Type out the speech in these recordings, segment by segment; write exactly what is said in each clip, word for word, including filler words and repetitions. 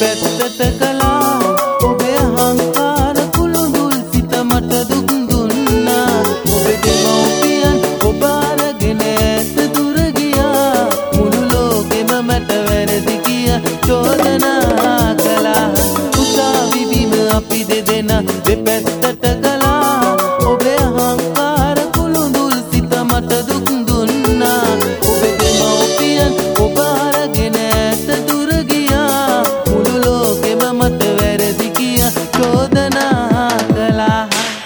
දෙපැත්තට කළා ඔබේ අහංකාර කුළුඳුල් සිත මට දුක් දුන්නා ඔබේ දෙමව්පියන් ඔබ අරගෙන ඈත දුර ගියා මුළු ලෝකෙම මට වැරදි කියා චෝදනා කළා උසාවි බිම අපි දෙදෙනා දෙපැත්තට කළා ඔබේ අහංකාර කුළුඳුල් සිත මට දුක් දුන්නා ඔබේ දෙමව්පියන් ඔබ අරගෙන ඈත දුර ගියා මුළු ලෝකෙම මට වැරදි කියා චෝදනා කළා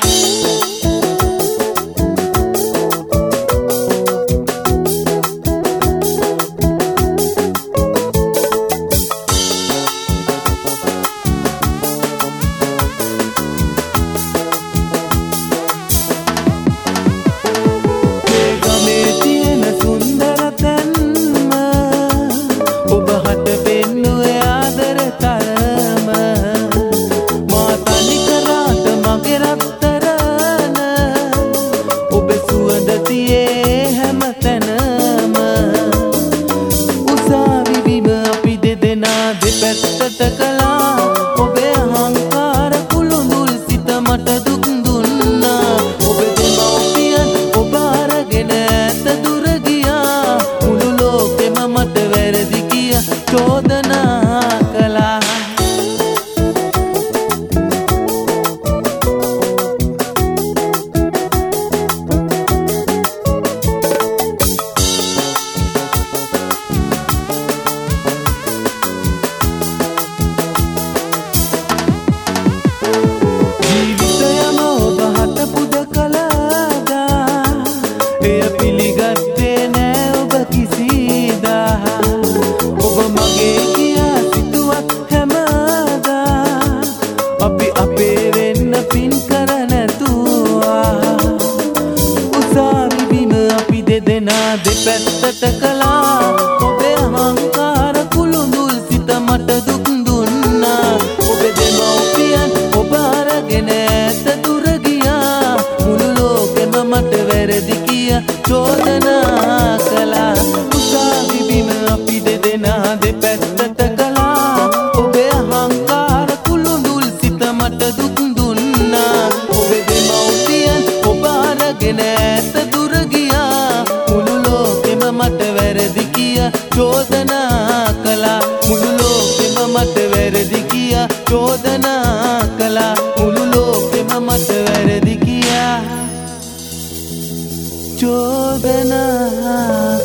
දෙපැත්තට කළා ඔබේ අහංකාර කුළුඳුල් සිත මට දුක් දුන්නා ඔබේ දෙමව්පියන් ඔබ අරගෙන ඈත දුර ගියා මුළු ලෝකෙම මට වැරදි කියා චෝදනා කළා පිළිගත්තේ නෑ ඔබ කිසිදා ඔබ මගේ කියා සිතුවත් හැමදා අපි අපේ වෙන්න පින් කර නැතුවා උසාවි බිම අපි දෙදෙනා දෙපැත්තට කළා ඔබේ අහංකාර කුළුඳුල් සිත මට දුක් දුන්නා ඔබේ දෙමව්පියන් ඔබ අරගෙන ඈත දුර ගියා මුළු ලෝකෙම මට වැරදි කියා චෝදනා කළා උසාවි බිම අපි දෙදෙනා දෙපැත්තට කළා ඔබේ අහංකාර කුළුඳුල් සිත මට දුක් දුන්නා ඔබේ දෙමව්පියන් ඔබ අරගෙන ඈත දුර ගියා මුළු ලෝකෙම මට වැරදි කියා චෝදනා කළා මුළු ලෝකෙම මට වැරදි කියා චෝදනා කළා මුළු ලෝකෙම මට වැරදි කියා චෝදනා